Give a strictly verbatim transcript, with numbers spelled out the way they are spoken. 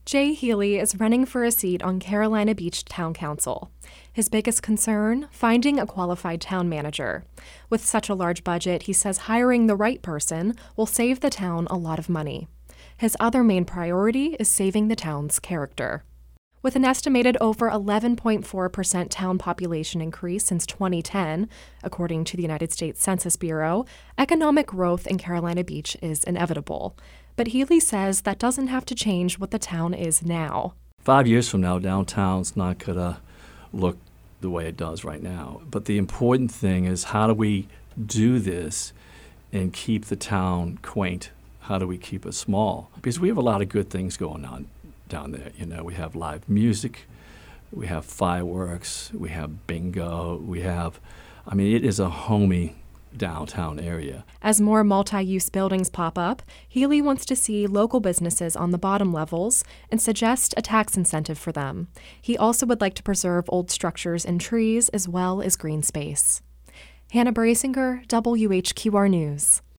Jay Healy is running for a seat on Carolina Beach Town Council. His biggest concern, finding a qualified town manager. With such a large budget, he says hiring the right person will save the town a lot of money. His other main priority is saving the town's character. With an estimated over eleven point four percent town population increase since twenty ten, according to the United States Census Bureau, economic growth in Carolina Beach is inevitable. But Healy says that doesn't have to change what the town is now. Five years from now, downtown's not going to look the way it does right now. But the important thing is, how do we do this and keep the town quaint? How do we keep it small? Because we have a lot of good things going on down there. You know, we have live music, we have fireworks, we have bingo, we have, I mean, it is a homey downtown area. As more multi-use buildings pop up, Healy wants to see local businesses on the bottom levels and suggest a tax incentive for them. He also would like to preserve old structures and trees as well as green space. Hannah Brasinger, W H Q R News.